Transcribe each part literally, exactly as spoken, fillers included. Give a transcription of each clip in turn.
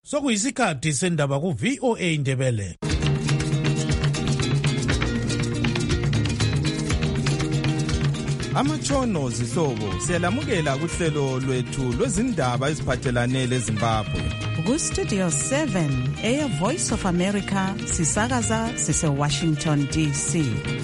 Sokuyisikhathi sendaba ku V O A Ndebele. Amatshono zihlobo siyalamukela kuhlelo lwethu lwezindaba eziphathelane leZimbabwe. Ku Studio seven, Air Voice of America, sisakaza sise Washington D C.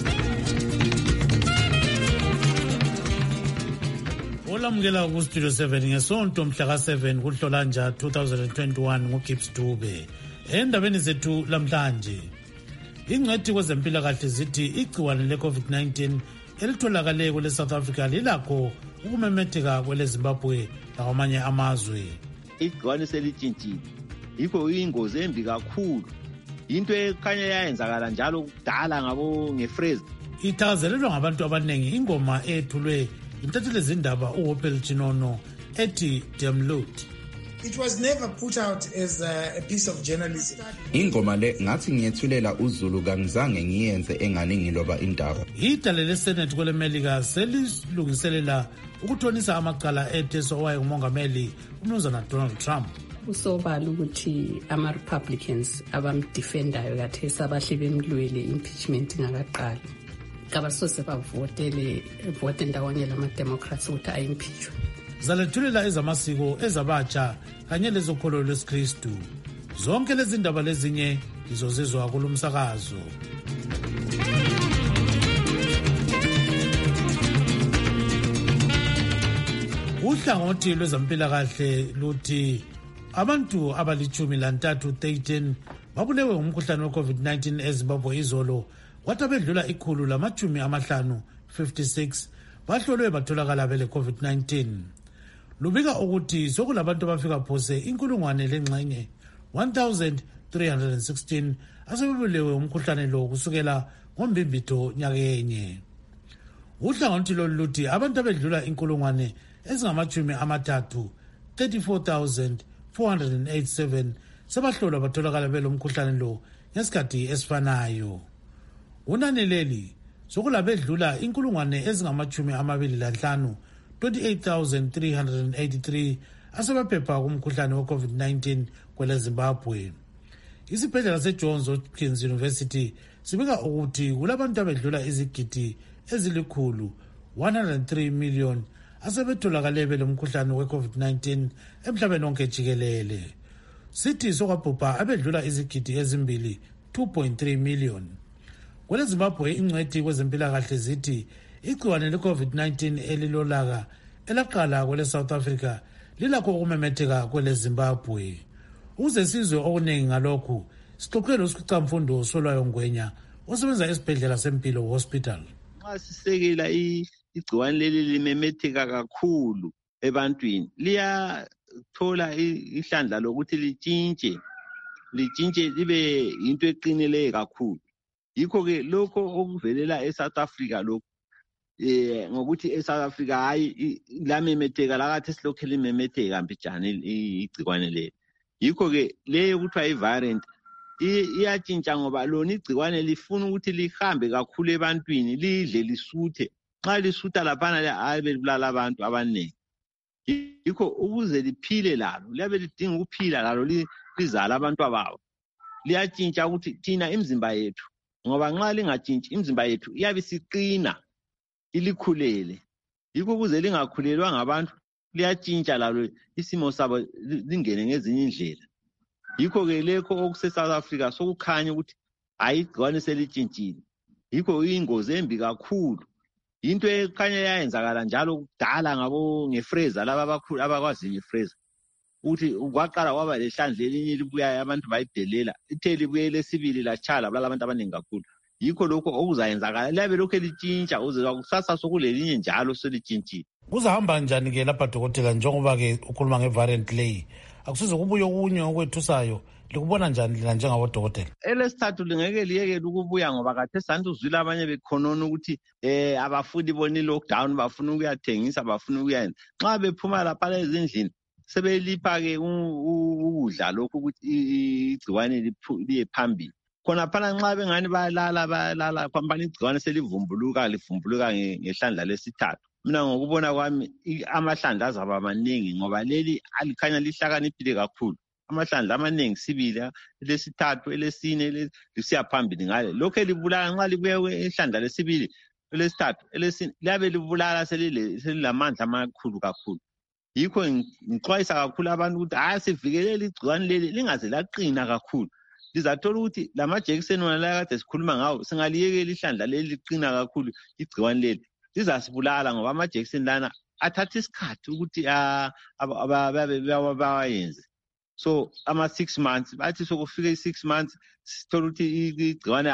Olamukela ku Studio seven ngesonto mhla ka seven kuHlolanja twenty twenty-one nguGibbs Dube. Endabeni zethu lamhlanje, ingcwethi kwezempilakahle zithi igciwane le-COVID nineteen elitholakale kwele South Africa lilakho ukumemetheka kwele Zimbabwe lakwamanye amazwe. Igciwane selitshintshile, yikho ingozi embi kakhulu, into ekhanya yayenzakala njalo kudala ngabo ngephrase. Ithakazelelwa ngabantu abaningi ingoma ethulwe intatheli zindaba uHopel Chinono ethi Demlut. It was never put out as a, a piece of journalism. Ingoma le ngathi ngiyethulela uZulu kangizange ngiyenze engani ngiloba indaba. Idale leSenate kwele Melika selilungiselela ukuthonisa amacala etheso waye umongameli uMnumzana Donald Trump. Usobala ukuthi ama Republicans abamdefendayo kathesi abahle bemlwele impeachment ngakaqala. Kabasose bavotele vote ndawonye lama Democrats ukuthi ayimpeachwe. Zalethulela ezamasiko ezabatsha kanye lezokholo lwesikristu. Zonke lezi ndaba lezinye izozizwa kulumsakazo. Uhlangothi lwezempilakahle luthi abantu abalichumi lantathu thirteen babulewe umkhuhlane we-COVID nineteen eZimbabwe izolo, kwathi abedlula ikhulu lamachumi amahlanu fifty-six bahlolwe batholakala bele COVID nineteen. Lubika ukuthi sokulabantu abafika phose inkulungwane lengxenye one thousand three hundred sixteen asebebulewe umkhuhlane lo kusukela ngombimbitho nyakenye. Uhlangothi lolu luthi abantu abedlula inkulungwane ezingamachumi amathathu thirty-four thousand four hundred eighty-seven sebahlolwa batholakala belo mkhuhlane lo ngesikhathi esifanayo. Unani leli sokulabedlula inkulungwane ezingamachumi amabili lanhlanu twenty-eight thousand three hundred eighty-three asebaphepha kumkhuhlane we-COVID nineteen kwele Zimbabwe. Isibhedlela seJohns Hopkins University sibika ukuthi kulabantu abedlula izigidi ezilikhulu one hundred three million asebetholakale belo mkhuhlane we-COVID nineteen emhlabeni wonke jikelele. Sithi sokwabhubha abedlula izigidi ezimbili two point three million. Kwele Zimbabwe ingcwethi kwezempilakahle zithi igciwane le-COVID nineteen elilolaka elaqala kwele South Africa lilakho ukumemetheka kwele Zimbabwe. Uze sizwe okuningi ngalokhu, sixoxele uSicamfundo Solwayo Ngwenya osebenza esibhedlela sempilo hospital. Nxa sisekela igciwane leli limemetheka kakhulu ebantwini, liyathola ihlandla lokuthi litshintshe litshintshe libe into eqinileyo kakhulu. Yikho ke lokho okuvelela eSouth Africa lokho eh ngokuthi eSouth Africa hayi lamemetheka lakathi silokho limemetheka mbijana igciwane le. Yikho ke leyo kuthiwa i-variant iyatshintsha ngoba lona igciwane lifuna ukuthi lihambe kakhulu ebantwini lidle lisuthe. Nxa lisuta laphana hayi belibulala abantu abaningi. Yikho ukuze liphile lalo liyabe lidinga ukuphila lalo lizala abantu abawo. Liyatshintsha ukuthi thina imizimba yethu ngoba nxa lingatshintshi imizimba yethu iyabe siqina ilikhulele. Yikho ukuze lingakhulelwa ngabantu liyatshintsha lalo isimo sabo lingene ngezinye indlela. Yikho ke lekho okuse South Africa sokukhanya ukuthi hayi igciwane selitshintshile. Yikho ingozi embi kakhulu. Into ekhanya yayenzakala njalo kudala ngabo ngephrase laba abakhulu abakwazi ngephrase. Uthi kwaqala kwaba lehlandle elinye libuya abantu bayidelela itheli buye lesibili lachala balala abantu abaningi kakhulu. Yikho lokho okuzayenzakala liyabe lokho elitshintsha uze kusasa sokulelinye njalo selitshintshile. Kuzahamba njani ke lapha dokotela njengoba ke ukhuluma ngevariant leyi? Akusize kubuye okunye okwethusayo, likubona njani lina njengabodokotela? Elesithathu lingeke liyekele ukubuya ngoba kade santu uzwile abanye bekhonona ukuthi eh abafuni boni lockdown bafuna ukuyathengisa bafuna ukuyenza. Nxa bephuma lapha ezindlini sebelipha ke ukudla lokho ukuthi igciwane liye phambili. Khona phana nxa bengani bayalala bayalala phampana igciwane selivumbuluka livumbuluka ngehlandla lesithathu. Mina ngokubona kwami amahlandla azaba maningi ngoba leli alikhanya lihlakaniphile kakhulu. amahlandla amaningi sibili elesithathu elesine lisiya phambili ngale lokho elibulala nxa libuye ihlandla lesibili elesithathu elesine liyabe libulala selilamandla amakhulu kakhulu. Yikho ngixwayisa kakhulu abantu ukuthi hayi sivikelele igciwane leli lingaze laqina kakhulu. Lizathola ukuthi lamajekiseni wona la kade sikhuluma ngawo singaliyekela ihlandla leli liqina kakhulu igciwane leli lizasibulala ngoba amajekiseni lana athatha isikhathi ukuthi bawayenze. So ama six months bathi sokufika i-six months sithola ukuthi igciwane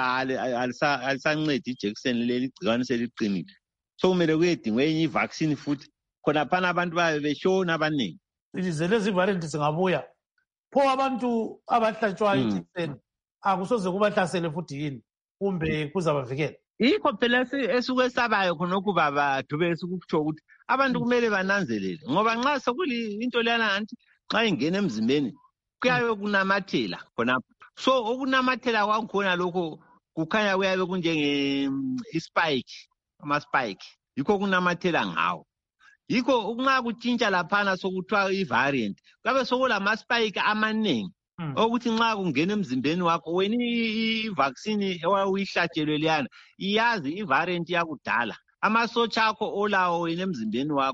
alisancedi ijekiseni leli igciwane seliqinile. So kumele kuyedingwa enye i-vaccine futhi khona phana abantu babe beshona abaningi. Ize lezi variant singabuya pho abantu abahlatshwa ijekiseni akusoze kubahlasele futhi yini kumbe kuzabavikela. Yikho phela esuke sabayo khonokho baba dube esikutsho ukuthi abantu kumele bananzelele ngoba nxa sekuli into leyana anti xa ingena emzimbeni kuyabe kunamathela khonapho. So okunamathela kwakhona lokho kukhanya kuyabe kunjenge ispike ama spike yikho kunamathela ngawo. Yikho nxa kutshintsha laphana sokuthiwa i-variant kabe sokulama spike amaningi ukuthi nxa kungena emzimbeni wakho wena i-vaccine owayihlatshelwe leyana iyazi i-variant yakudala amasotsha akho olawo wena emzimbeni wakho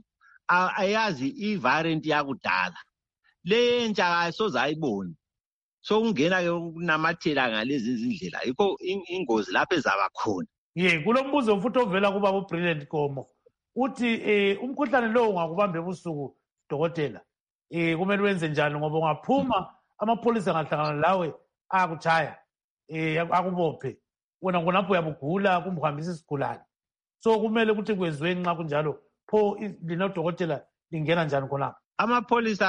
ayazi i-variant yakudala le entsha ayisoze ayibone. So kungena ke kunamathela ngalezi izindlela yikho ingozi lapho ezaba khona. Ye kulombuzo futhi ovela kuba uBrilliant Komo uthi eh umkhuhlane lo ungakubamba ebusuku dokotela eh kumele wenze njani ngoba ungaphuma amapholisa ngahlangana lawe akuchaya eh akubophe wena ngonapho uyabugula kumhambisa isigulane. So kumele ukuthi kwenziwe nxa kunjalo pho lino dokotela lingena njani khonapho. Amapholisa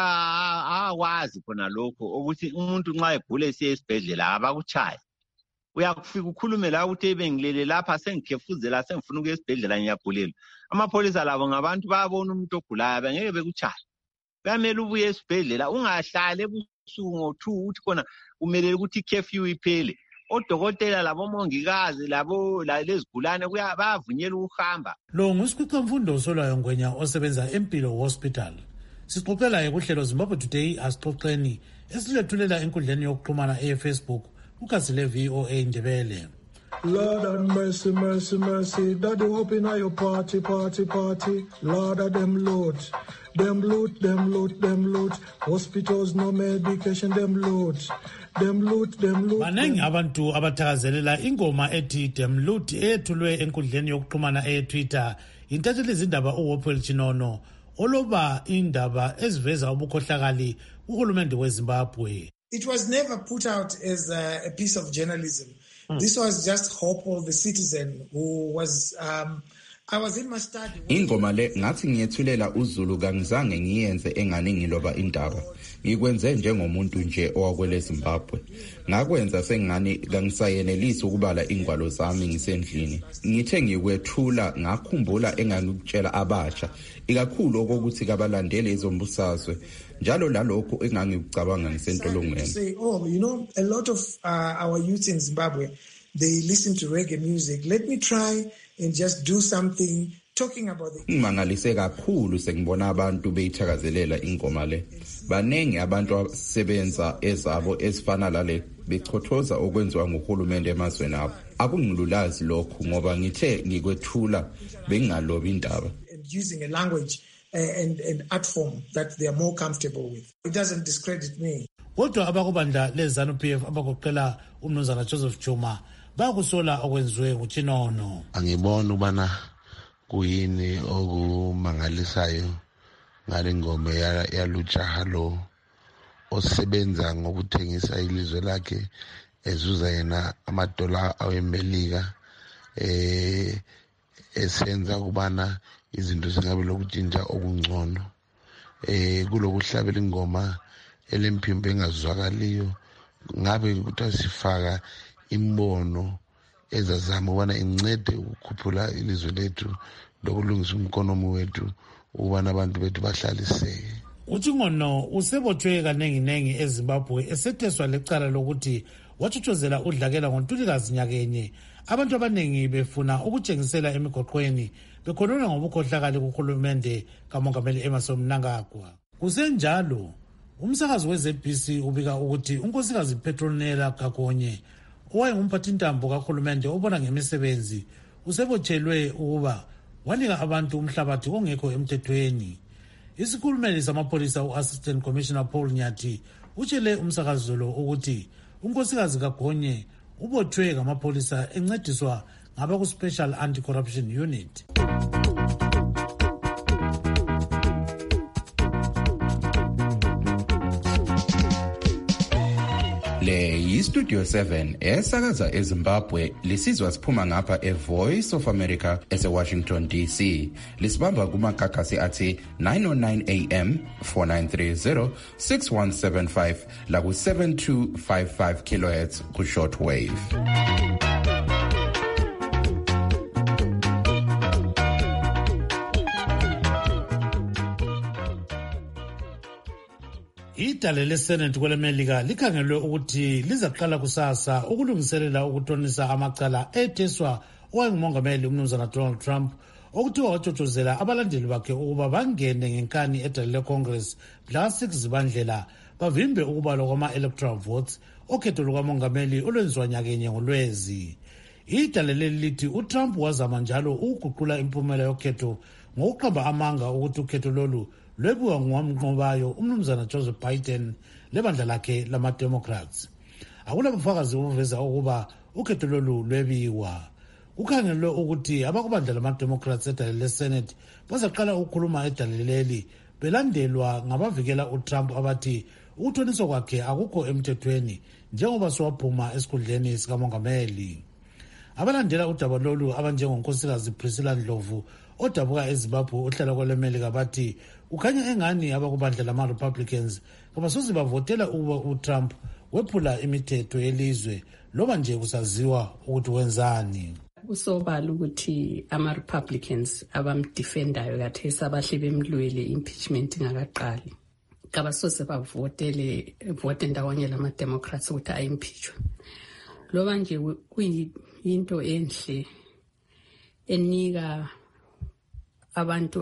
akwazi khona lokho ukuthi umuntu nxa egula esiye esibhedlela abakuchaya. Uyakufika ukhulume la ukuthi ebengilele lapha sengikhefuzela sengifuna ukuya esibhedlela ngiyagulela. Amapholisa labo ngabantu bayabona umuntu ogulayo bengeke bekuchaya. Bayamele ubuye esibhedlela ungahlale ebusuku ngo-two uthi khona kumele ukuthi i-curfew iphele. Odokotela labo mongikazi labo lezigulane bayavunyela ukuhamba. Lo ngusikhwicamfundo Solwayo Ngwenya osebenza eMpilo Hospital. Sixoxela ekuhlelo Zimbabwe Today asixoxeni esilethulela enkundleni yokuxhumana e-Facebook ukasile V O A Ndebele. Lord have mercy, mercy, mercy. Daddy open your party, party, party. Lord of them load. Them loot, them loot, them loot. Hospitals no medication, them loot. Them loot, them loot. Banengi abantu abathakazelela ingoma ethi them loot ethulwe enkundleni yokuxhumana e-Twitter. Intatheli izindaba uWopel Chinono oloba indaba eziveza ubukhohlakali uhulumende weZimbabwe. It was never put out as a, a piece of journalism. Hmm. This was just hope of the citizen who was um I was in my study. Ingoma le ngathi ngiyethulela uZulu kangizange ngiyenze engani ngiloba indaba. Ngikwenze njengomuntu nje owakwele Zimbabwe. Ngakwenza sengani kangisayenelisi ukubala ingwalo zami ngisendlini. Ngithe ngikwethula ngakhumbula engangikutshela abasha ikakhulu okokuthi kabalandele izombusazwe. Njalo lalokho engangikucabanga ngisentolongweni. Say, oh, you know, a lot of uh, our youth in Zimbabwe, they listen to reggae music. Let me try and just do something talking about the Mangalise kakhulu sengibona abantu beyithakazelela ingoma le. Banengi abantu asebenza ezabo ezifana lale bechothoza okwenziwa nguhulumende emazweni abo. Akungilulazi lokho ngoba ngithe ngikwethula bengingalobi indaba. Using a language and and art form that they are more comfortable with. It doesn't discredit me. Kodwa abakubandla leZanu P F abagoqela umnumzana Joseph Chuma bakusola okwenziwe nguChinono. Angibona ubana kuyini okumangalisayo ngale ngoma yalujaha lo osebenza ngokuthengisa ilizwe lakhe ezuza yena amadola awemelika eh esenza kubana izinto zingabe lokutshintsha okungcono eh kulokuhlabela ingoma elempimbe engazwakaliyo ngabe kuthiwa sifaka imbono ezazama ubana incede ukukhuphula ilizwe lethu lokulungisa umkonomi wethu ubana abantu bethu bahlaliseke. UChingono usebothwe kanengi nengi eZimbabwe esetheswa lecala lokuthi wathuthuzela udlakela ngoNtulikazi nyakenye abantu abanengi befuna ukutshengisela emigoqweni bekhonona ngobukhohlakali kuhulumende kaMongameli Emmerson Mnangagwa. Kusenjalo Umsakazi we-Z B C ubika ukuthi unkosikazi Petronella Gagonye owayengumphathintambo kahulumende obona ngemisebenzi usebotshelwe ukuba wanika abantu umhlabathi ongekho emthethweni. Isikhulumeli samapholisa u-Assistant Commissioner Paul Nyathi utshele umsakazi lo ukuthi unkosikazi Gagonye ubotshwe ngamapholisa encediswa ngaba ku-Special Anti-Corruption Unit. Le yi-Studio seven esakaza eZimbabwe lisizwa siphuma ngapha e-Voice of America ese-Washington D C. Lisibamba kumakakasi athi nine oh nine A M, four nine three zero, six one seven five la ku seven two five five kilohertz ku shortwave. Idale leSenate kwelemelika likhangelwe ukuthi lizaqala kusasa ukulungiselela ukutonisa amacala etheswa owayengumongameli umnumzana Donald Trump okuthiwa wajojozela abalandeli bakhe ukuba bangene ngenkani edale leCongress mhla six zibandlela bavimbe ukubalwa kwama-electoral votes okhetho lukamongameli olwenziwa nyakenye ngolwezi. Idale leli lithi uTrump wazama njalo ukuguqula impumela yokhetho ngokuqamba amanga ukuthi ukhetho lolu lwebiwa ngowamnqobayo umnumzana Joseph Biden lebandla lakhe lama-Democrats. Akulabufakazi obuveza ukuba ukhetho lolu lwebiwa. Kukhangelwe ukuthi abakubandla lama-Democrats edale leSenate bazaqala ukukhuluma edale leli belandelwa ngabavikela uTrump abathi ukuthoniswa kwakhe akukho emthethweni njengoba siwaphuma esikhundleni sikamongameli. Abalandela udaba lolu abanjengonkosikazi Priscilla Ndlovu odabuka eZimbabwe ohlala kwelemelika bathi ukhanya engani abakubandla lama-Republicans kabasoze bavotela ukuba uTrump wephula imithetho yelizwe loba nje kusaziwa ukuthi wenzani. Kusobala ukuthi ama-Republicans abamdefendayo kathesi abahle bemlwele impeachment ingakaqali kabasoze bavotele vote ndawonye lama-Democrats ukuthi ayimpeachwe. Loba nje kuyinto enhle enika abantu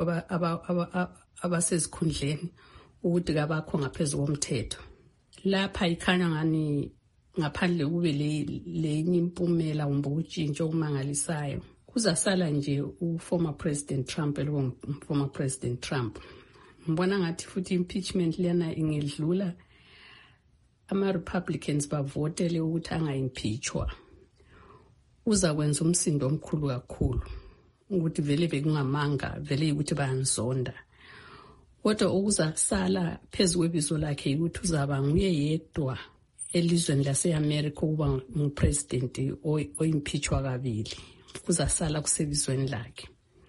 abasezikhundleni ukuthi kabakho ngaphezulu komthetho. Lapha ikhanya ngani ngaphandle kube lenye impumela umbe utshintsho okumangalisayo. Kuzasala nje u-former President Trump lo former President Trump. Mbona ngathi futhi impeachment lena ingedlula ama-Republicans bavotele ukuthi angayimpeachwa. Uza kwenza umsindo omkhulu kakhulu ukuthi vele bekungamanga vele ukuthi bayanzonda. Kodwa okuzasala phezu kwebizo lakhe ukuthi uzaba nguye yedwa elizweni lase-America ukuba ngupresident oyimpeachwa kabili. Kuzasala kusebizweni lakhe.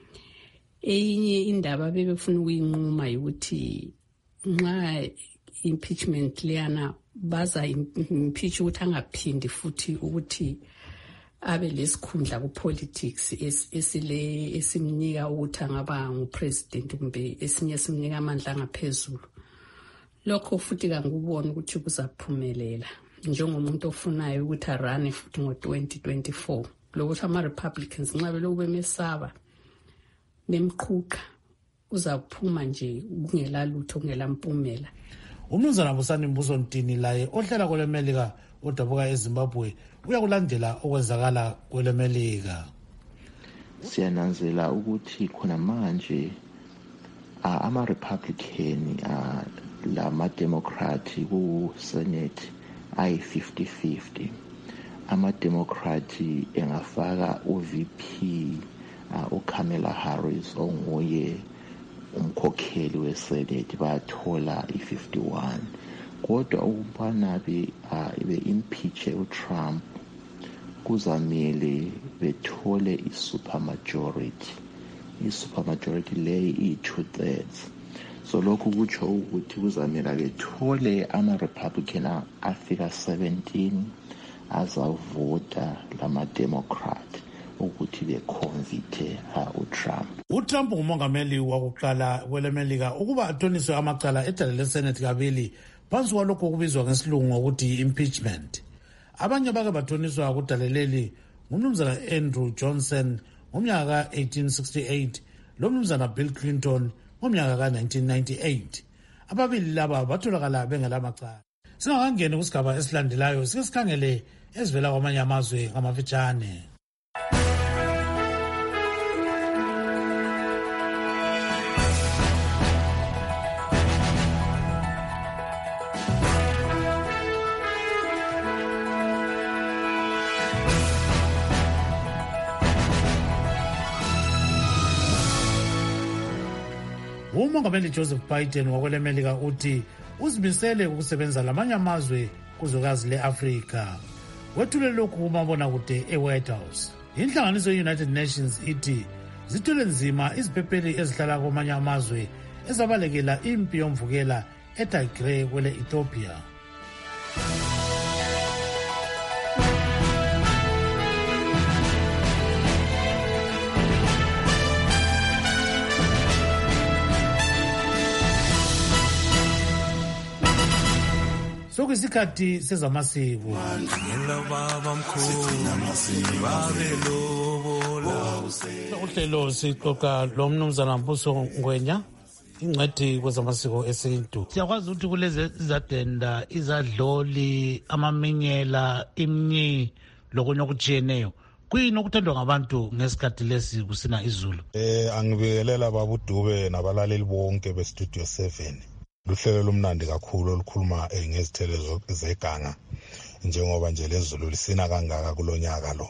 Enye indaba bebefuna ukuyinquma ukuthi nxa impeachment leyana baza impeach ukuthi angaphindi futhi ukuthi abe lesikhundla ku-politics esile esimnika ukuthi angaba ngupresident kumbe esinye esimnika amandla angaphezulu. Lokho futhi kangubona ukuthi kuzaphumelela njengomuntu ofunayo ukuthi arane futhi ngo-twenty twenty-four. Lokuthi ama-Republicans nxa belokhu bemesaba nemqhuqa uzaphuma nje kungela lutho kungela mpumela. Umnumzana Busani Mbuso Ntini laye ohlala kwelemelika odabuka eZimbabwe uyakulandela okwenzakala kwelemelika. Siyananzela ukuthi khona manje ama-Republican lama-Democrat ku-Senate ayi-fifty fifty. Ama-Democrat engafaka u-V P uKamala Harris onguye umkhokheli weSenate bathola i-fifty-one. Kodwa ukubana be-impeach uTrump kuzamele bethole i-supermajority. I-supermajority leyo iyi-two thirds. So lokhu kutsho ukuthi kuzamela bethole ama-Republican afika seventeen azavota lama-Democrat ukuthi beconvicte uTrump. uTrump ngumongameli wakuqala kwelemelika ukuba athoniswe amacala edale leSenate kabili phansi kwalokho okubizwa ngesilungu ngokuthi impeachment. Abanye bake bathoniswa kudale leli ngumnumzana Andrew Johnson ngomnyaka ka eighteen sixty-eight lo mnumzana Bill Clinton ngomnyaka ka nineteen ninety-eight. ababili laba batholakala bengelamacala. Singakangeni kusigaba esilandelayo sike sikhangele ezivela kwamanye amazwe ngamafitshane. uMongameli Joseph Biden wakwelemelika uthi uzimisele ukusebenza lamanye amazwe kuzwekazi le-Afrika. Wethule lokhu kumabonakude e-White House. Inhlanganiso ye-United Nations ithi zithwele nzima iziphepheli ezihlala kwamanye amazwe ezabalekela impi yomvukela eTigray kwele Ethiopia. Sokuyisikhathi sezamasiko. Uhlelo sixoxa lo mnumzana Mbuso Ngwenya, ingcwethi kwezamasiko esintu. Siyakwazi ukuthi kulezi izadenda, izadloli, amaminyela, imnyi lokunye okujiyeneyo. Kuyini okuthandwa ngabantu ngesikhathi lesi kusina izulu? Eh angibikelela babudube nabalaleli bonke be Studio seven. Luhlelo lumnandi kakhulu olukhuluma ngezithelo zeganga njengoba nje lezulu lisina kangaka kulonyaka lo.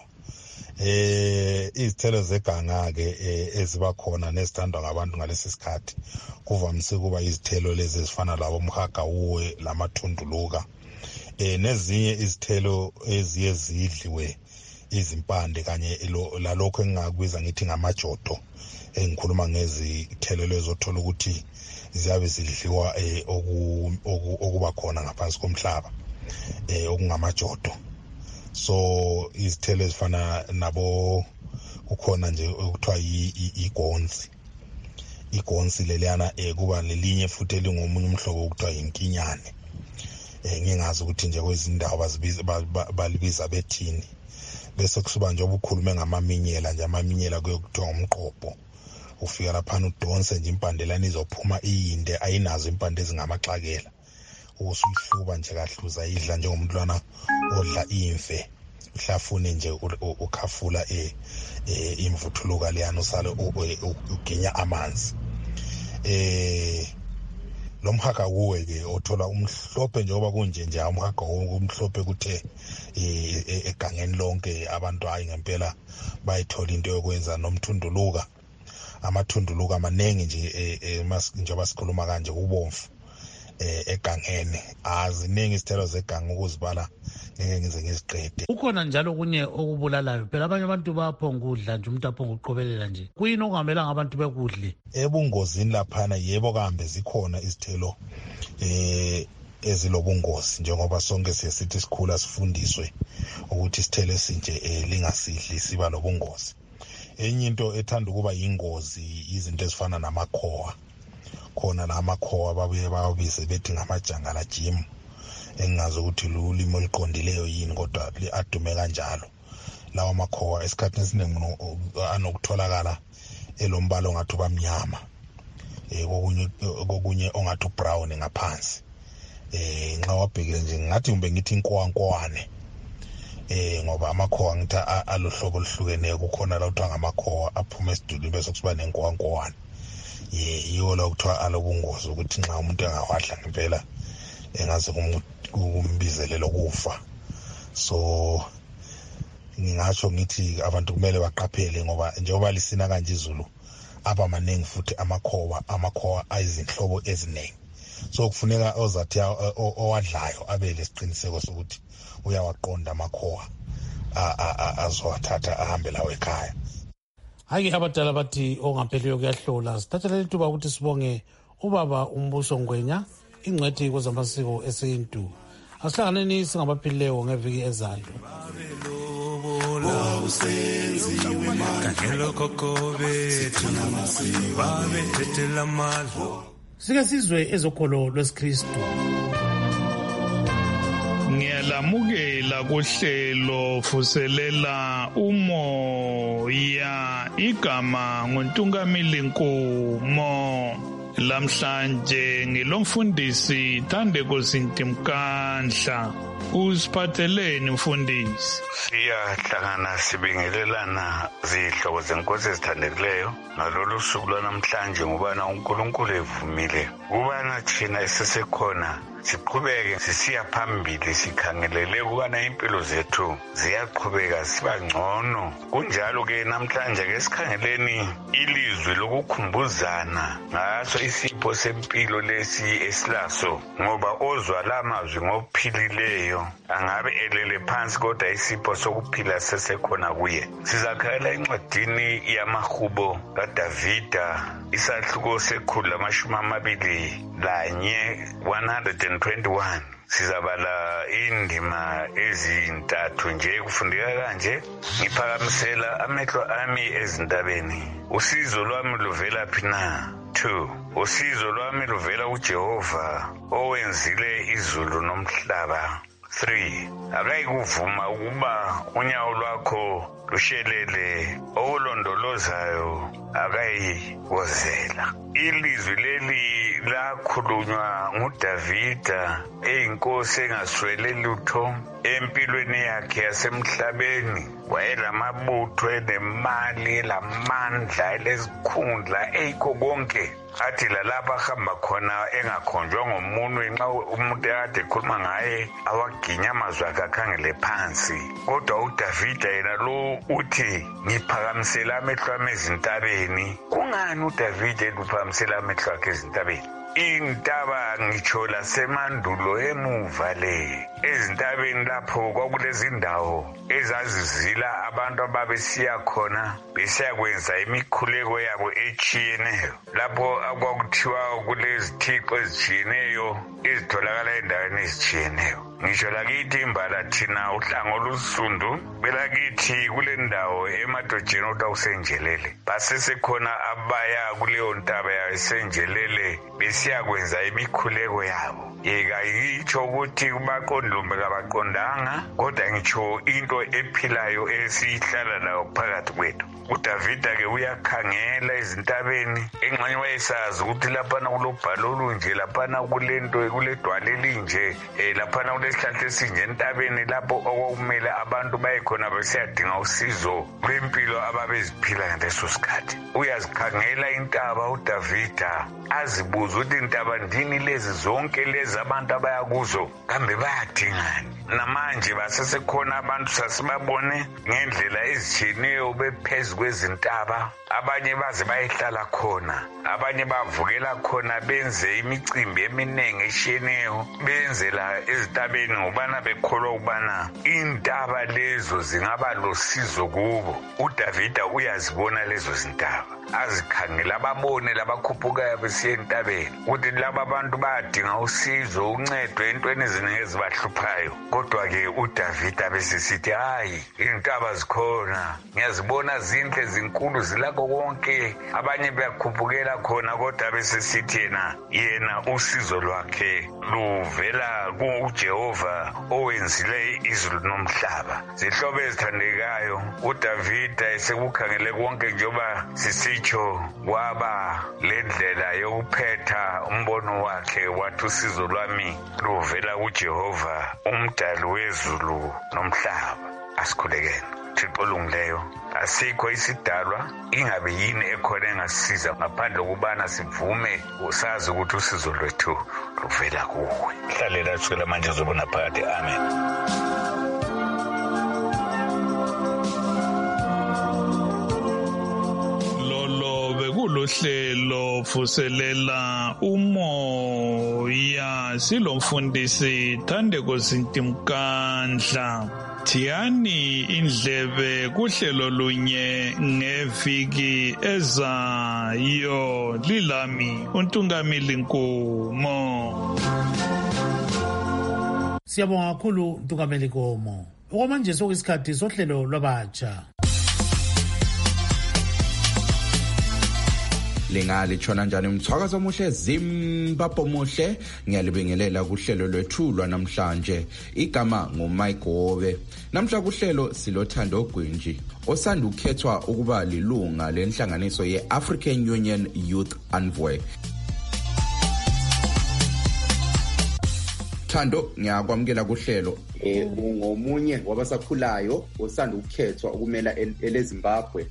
Eh izithelo zeganga ke eziba khona nesithandwa ngabantu ngalesi sikhathi kuvamise kuba izithelo lezi ezifana labo umhagawuwe lamathunduluka. Eh nezinye izithelo eziye zidliwe izimpande kanye lalokho engingakubiza ngithi ngamajodo. Engikhuluma ngezithelo lezothola ukuthi ziyabe zidliwa eh okuba khona ngaphansi komhlaba eh okungamajodo. So izithelo ezifana nabo ukhona nje okuthiwa igonsi. Igonsi leliyana eh kuba lelinye futhi elingomunye umhlobo okuthiwa inkinyane. Eh ngingazi ukuthi nje kwezindawo bazibiza balibiza bethini. Bese kusuba nje obukhulume ngamaminyela nje amaminyela kuyokuthiwa umqobo. Ufika lapha udonse nje impandelani izophuma iyinde ayinazo impande ezingamaxakela. Usuyihluba nje kahluza idla njengomntwana odla imfe. Uhlafune nje ukhafula eh imvuthuluka leyana usale uginya amanzi. Eh lo mhaka kuwe ke othola umhlophe njengoba kunje nje umhaka umhlophe kuthe egangeni lonke abantu hayi ngempela bayithola into yokwenza nomthunduluka. Amathunduluka amanengi nje njengoba sikhuluma kanje ubomvu eh egangeni aziningi izithelo zeganga ukuzibala ngeke ngize ngiziqede. Ukhona njalo kunye okubulalayo phela abanye abantu bayaphonga ukudla nje umuntu aphonga uqobelela nje. Kuyini okungamelanga abantu bekudle? Ebungozini laphana yebo kambe zikhona izithelo eh ezilobungozi njengoba sonke siyesithi sikhula sifundiswe ukuthi isithelo esinje lingasidli siba lobungozi. Enye into ethanda ukuba yingozi izinto ezifana namakhowa. Khona namakhowa babuye bawabize bethi ngamajangala gym. Engazi ukuthi ulimo liqondileyo yini kodwa liadume kanjalo. Lawa makhowa esikhathini esiningi anokutholakala elombala ongathi bamnyama. Eh kokunye kokunye ongathi brown ngaphansi. Eh nxa wabhekile nje ngathi kumbe ngithi inkwankwane. Eh ngoba amakhowa ngithi alohlobo oluhlukeneyo kukhona la kuthiwa ngamakhowa aphuma esidulini bese kusiba nenkwankwane. Ye yiwo la kuthiwa alobungozi ukuthi nxa umuntu engawadla ngempela engaze kumbizelelo kufa. So ngingasho ngithi abantu kumele baqaphele ngoba njengoba lisina kanje izulu aba maningi futhi amakhowa amakhowa ayizinhlobo eziningi. So kufuneka ozathi owadlayo abe lesiqiniseko sokuthi uyawaqonda amakhowa azowathatha ahambe lawo ekhaya. Hayi abadala bathi ongapheliyo kuyahlola. Sithathele ithuba ukuthi sibonge ubaba uMbuso Ngwenya, ingcwethi kwezamasiko esintu. Asihlanganeni singabaphilileyo ngeviki ezayo. Sike sizwe ezokholo lwesiKristu. Ngiyalamukela kuhlelo fuselela umoya igama nguNtungamili Nkomo. Lamhlanje ngilomfundisi Thandeko Sintimkandla. Usiphatheleni mfundisi? Siyahlangana sibingelelana zihlobo zenkosi ezithandekileyo ngalolu suku lwanamhlanje ngubana uNkulunkulu evumile kubana thina esisekhona siqhubeke sisiya phambili sikhangelele ukubana impilo zethu ziyaqhubeka siba ngcono. Kunjalo ke namhlanje ke sikhangeleni ilizwi lokukhumbuzana ngaso isipho sempilo lesi esilaso, ngoba ozwa lamazwi ngophilileyo angabe elele phansi kodwa isipho sokuphila sesekhona kuye. Sizakhangela encwadini yamahubo kaDavida isahluko sekhulu lamashumi amabili lanye one hundred twenty-one. Sizabala indima ezintathu nje kufundeka kanje. Ngiphakamisela amehlo ami ezintabeni, usizo lwami luvela phi na? Two, usizo lwami luvela kuJehova owenzile izulu nomhlaba. Three, akayikuvuma ukuba unyawo lwakho lushelele, okulondolozayo akayikozela. Ilizwi leli lakhulunywa nguDavida eyinkosi engaswele lutho empilweni yakhe yasemhlabeni. Wayelamabutho enemali, lamandla, elezikhundla, eyikho konke. Athi lalapha ahamba khona engakhonjwa ngomunwe, nxa umuntu ade ekhuluma ngaye awaginya amazwi akhe akhangele phansi. Kodwa uDavida yena lo uthi ngiphakamisela amehlo ami ezintabeni. Kungani uDavida eluphakamisela amehlo akhe ezintabeni? Intaba ngitsho lasemandulo emuva le, ezintabeni lapho kwakulezindawo ezazizila abantu ababesiya khona besiya kwenza imikhuleko yabo etshiyeneyo, lapho akwakuthiwa kulezithixo ezitshiyeneyo ezitholakala endaweni ezitshiyeneyo. Ngisho lakithi imbala thina uhlango olusundu belakithi kule ndawo emadojeni okuthiwa kusenjelele, basesekhona abaya kuleyo ntaba yasenjelele besiya kwenza imikhuleko yabo. Yeka ngitsho ukuthi kubaqondlumbe kabaqondanga, kodwa ngitsho into ephilayo esihlala layo phakathi kwethu. uDavida ke uyakhangela ezintabeni, engxenye wayesazi ukuthi laphana kulobhalo olunje, laphana kulento kuledwala elinje, eh laphana kulesihlahla esinje entabeni lapho okwakumele abantu bayekhona besiyadinga usizo lwempilo ababeziphila ngaleso sikhathi. Uyazikhangela intaba uDavida, azibuza ukuthi intaba ndini lezi zonke lezi abantu abayakuzo kambe bayadingani? Namanje basesekhona abantu sasibabone ngendlela ezitshiyeneyo bephezulu kwezintaba, abanye baze bayehlala khona, abanye bavukela khona benze imicimbi eminengi eshiyeneyo benzela ezitabeni ngobana bekholwa ukubana intaba lezo zingaba losizo kubo. uDavida uyazibona lezo zintaba, azikhangela ababone labakhuphukayo besiya entabeni ukuthi laba abantu bayadinga usizo, uncedo entweni eziningi ezibahluphayo. Kodwa-ke uDavida besisithi hayi, intaba zikhona, ngiyazibona zinhle zinkulu zilakho konke, abanye bayakhuphukela khona. Kodwa besisithi yena yena usizo lwakhe luvela kuJehova owenzile izulu nomhlaba. Zihlobo ezithandekayo, uDavida esekukhangele konke njengoba sisitsho kwaba lendlela yokuphetha umbono wakhe, wathi usizo lwami luvela kuJehova umdali wezulu nomhlaba. Asikhulekeni. Thixo olungileyo, asikho isidalwa ingabe yini ekhona engasisiza ngaphandle kokubana sivume usazi ukuthi usizo lwethu luvela kuwe. Hlalela kusukela manje uzobona phakathi. Amen. Lolo bekulohlelo vuselela umoya, silomfundisi Thandeko Sintimkandla. Thiyani indlebe kuhlelo lunye ngeviki ezayo. Lilami uNtungamili Nkomo. Siyabonga kakhulu Ntungamili Nkomo. Okwamanje sokuyisikhathi sohlelo lwabatsha. Lingali chona njani umthwakazo omuhle Zimbabwe muhle, ngiyalibingelela kuhlelo lwethu lwanamhlanje. Igama nguMike Hobe. Namhla kuhlelo silothando Gwinji osanda ukukhethwa ukuba lilunga lenhlanganiso ye-African Union Youth Envoy. Thando, ngiyakwamukela kuhlelo. Eh ungomunye wabasakhulayo osanda ukukhethwa ukumela eleZimbabwe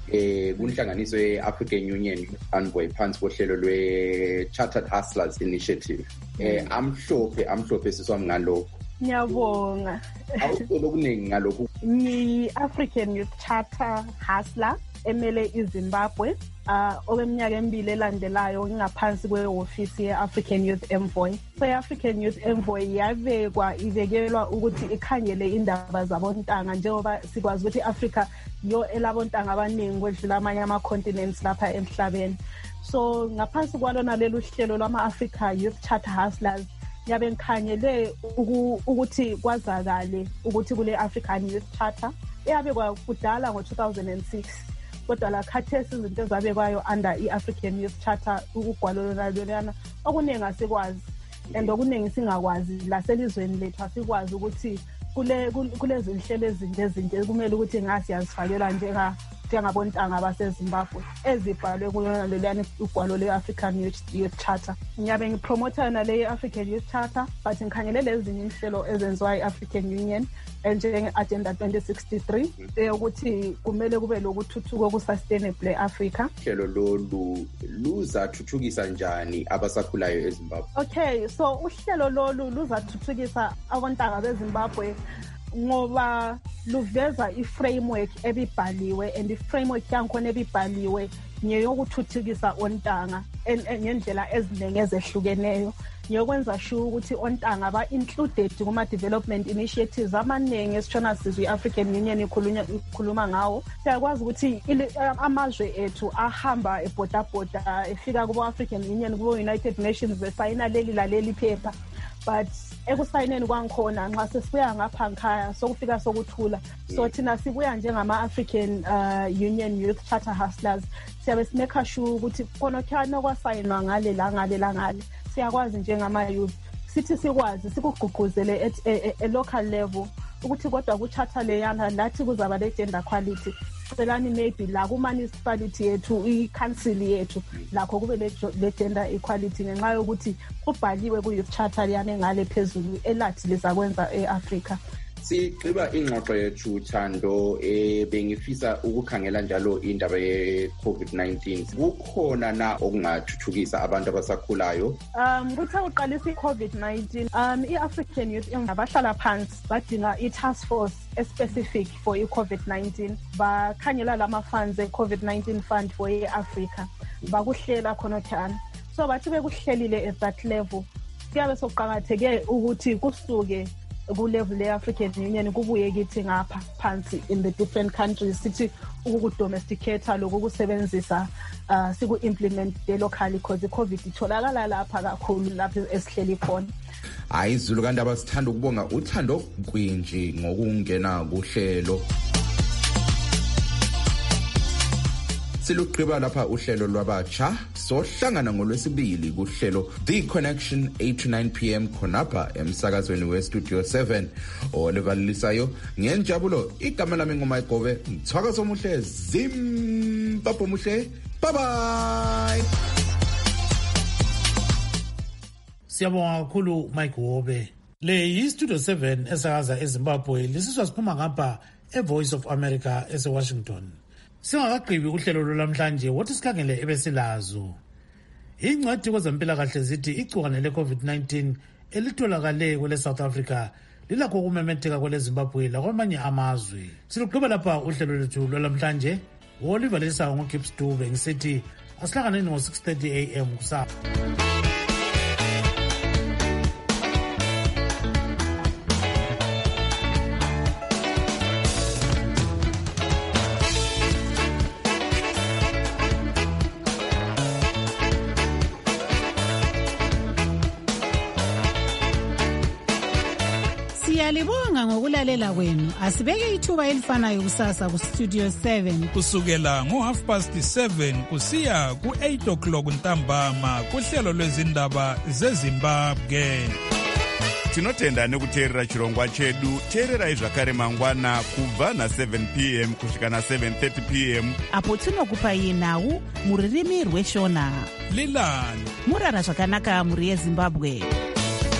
eh kunhlanganiso ye-African Union Envoy phansi kohlelo lwe-Chartered Hustlers Initiative. Eh amhlophe amhlophe siswami ngalokho. Ngiyabonga. Awucela okuningi ngalokho. Ni-African Youth Charter Hustler emele iZimbabwe uh okweminyaka emibili elandelayo ngaphansi kwehofisi ye-African Youth Envoy. So i-African Youth Envoy yabekwa ibekelwa ukuthi ikhangele indaba zabontanga njengoba sikwazi ukuthi i-Africa yo elabontanga abaningi kwedlula amanye ama-continents lapha emhlabeni. So ngaphansi kwalona lelu hlelo lwama-Africa Youth Charter Hustlers yabe ngikhangele ukuthi kwazakale ukuthi kule African Youth Charter eyabekwa kudala ngo two thousand six. Kodwa la khathesi izinto ezabekwayo under i-African Youth Charter ukugwalo lona okuningi asikwazi and okuningi singakwazi la selizweni lethu asikwazi ukuthi kule kulezi inhlelo ezinto ezinto kumele ukuthi ngasi yazifakela njenga njengabontanga baseZimbabwe ezibhalwe kulona leliyana ugwalo le-African Youth Charter. Ngiyabe ngipromotha na le African Youth Charter but ngikhangele lezi inhlelo ezenziwa i-African Union njenge-Agenda twenty sixty-three ukuthi kumele kube lokuthuthuka ku-sustainable e-Africa. Uhlelo lolu luzathuthukisa njani abasakhulayo eZimbabwe? Okay, so uhlelo lolu luzathuthukisa abontanga beZimbabwe ngoba luveza i-framework ebibhaliwe and i-framework yankhona ebibhaliwe ngeyokuthuthukisa ontanga ngendlela eziningi ezehlukeneyo ngiyokwenza sure ukuthi ontanga ba-included kuma-development initiatives amaningi esitshona sizwe i-African Union ikhuluma ngawo. Siyakwazi ukuthi amazwe ethu ahamba ebhodabhoda efika kubo-African Union kubo-United Nations besayina leli laleli phepha but ekusayineni kwangikhona nxa sesibuya ngapha nkhaya sokufika sokuthula. So thina sibuya njengama-African uh, Union Youth Charter Hustlers siyabe simekha sure ukuthi khona khona kwasayinwa ngale la ngale la ngale siyakwazi njengama-youth sithi sikwazi sikugqugquzele at a, a local level ukuthi kodwa ku-charter leyana lathi kuzaba le-gender equality selani maybe la ku-municipality yethu i-council yethu lakho kube le-gender equality ngenxa yokuthi kubhaliwe ku-youth charter leyana engale phezulu elathi lizakwenza e-Africa. Sigqiba ingxoxo yethu Thando eh bengifisa ukukhangela njalo indaba ye-COVID nineteen. Kukhona na okungathuthukisa abantu abasakhulayo? Um kuthi uqalisa i-COVID nineteen um i-African Youth abahlala phansi badinga i-task force specific for i-COVID nineteen bakhangela lama funds e-COVID nineteen fund for i-Africa bakuhlela khona thana. So bathi bekuhlelile at that level kuyabe soqhakatheke ukuthi kusuke ku-level le-African Union kubuye kithi ngapha phansi in the different countries sithi ukukudomesticate lokhu kusebenzisa uh, siku-implement locally because i-COVID itholakala lapha kakhulu lapho esihleli khona. Hayi Zulu kanti abasithanda ukubonga uThando Nkwinji ngokungena kuhlelo. Siluqhiba lapha uhlelo lwabatsha sohlangana ngolwesibili kuhlelo The Connection eight to nine p m khonapha emsakazweni we-Studio seven olivalisayo ngenjabulo igama lami nguMayigobe ngithwaka somuhle Zimbabwe muhle. Bye bye. Siyabonga kakhulu Mayigobe. Le yi-Studio seven esakaza eZimbabwe lisizwa siphuma ngapha e-Voice of America ese-Washington. Singakagqibi uhlelo lwamhlanje wothi sikhangele ebesilazo. Ingcwadi kwezempilakahle zithi igcikwane le-COVID nineteen elitholakale kwele South Africa lilakho ukumemetheka kwele Zimbabwe lakwamanye amazwe. Siluqhuba lapha uhlelo lwethu lwamhlanje wolivalisa ngoGibbs Dube ngisithi asihlangane ngo six thirty a m kusasa. Siyalibonga ngokulalela kwenu. Asibeke ithuba elifanayo kusasa ku Studio seven. Kusukela ngo half past seven kusiya ku eight o'clock ntambama kuhlelo lwezindaba zeZimbabwe. Tinotenda nekuteerera chirongwa chedu. Teererai zvakare mangwana kubva na seven p m kusvika na seven thirty p m apo tinokupai nhau muririmi rweshona. Lilani murara zvakanaka muri yeZimbabwe.